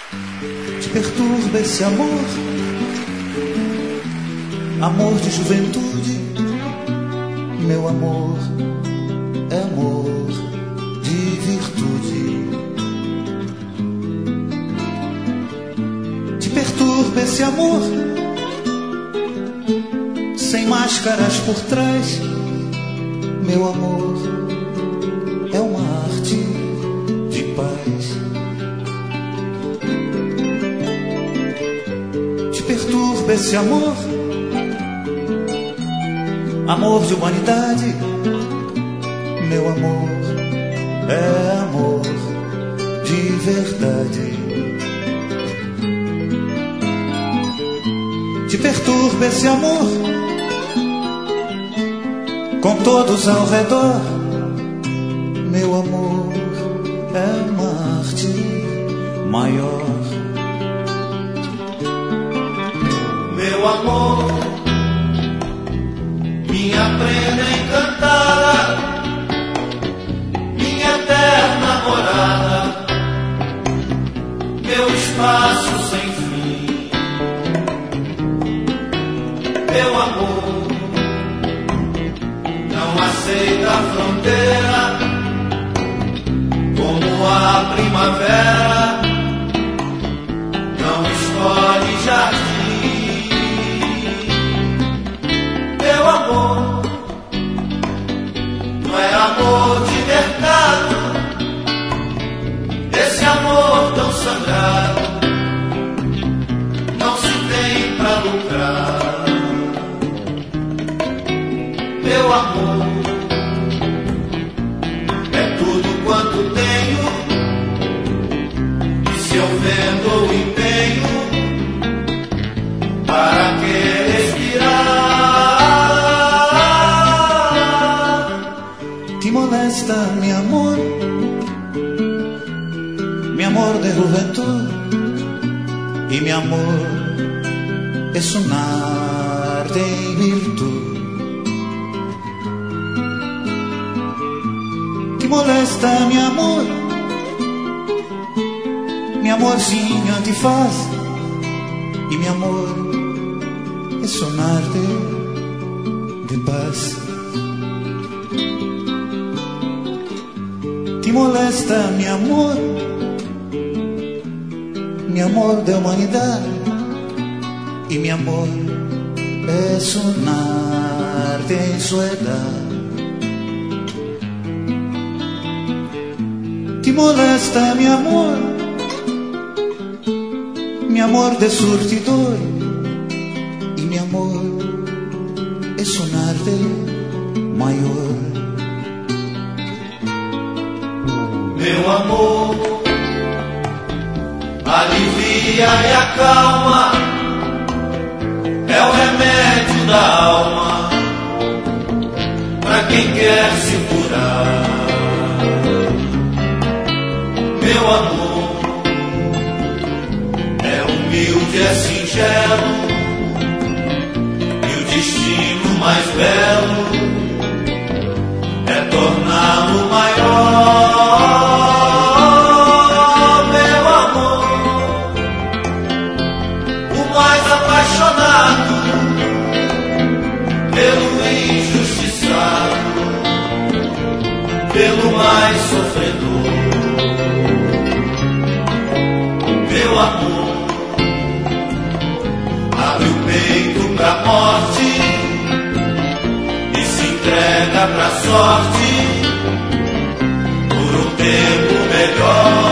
Te perturba esse amor, amor de juventude. Meu amor é amor de virtude. Te perturba esse amor, sem máscaras por trás. Meu amor é uma arte de paz. Te perturba esse amor, amor de humanidade. Meu amor é amor de verdade. Te perturba esse amor, com todos ao redor. Meu amor é uma arte maior. Meu amor, minha prenda encantada, minha eterna morada, meu espaço sem fim. Meu amor não aceita fronteira, como a primavera não escolhe jardim. Meu amor não é amor de mercado, esse amor tão sangrado não se tem pra lucrar. Meu amor é tudo quanto tenho, e se eu vendo ou empenho, para que respirar? Te molesta, mi amor de juventud, y mi amor es un arte y virtud. Te molesta, mi amor sin antifaz, y mi amor es un arte de paz. Te molesta, mi amor de humanidad, y mi amor es un arte en su edad. Te molesta, mi amor de surtidor, y mi amor es un arte mayor. Meu amor alivia e acalma, é o remédio da alma pra quem quer se curar. Meu amor é humilde, é singelo, e o destino mais belo é torná-lo maior. Meu amor, o mais apaixonado pelo injustiçado, pelo mais sofredor. Meu amor abre o peito pra morte e se entrega pra sorte por um tempo melhor.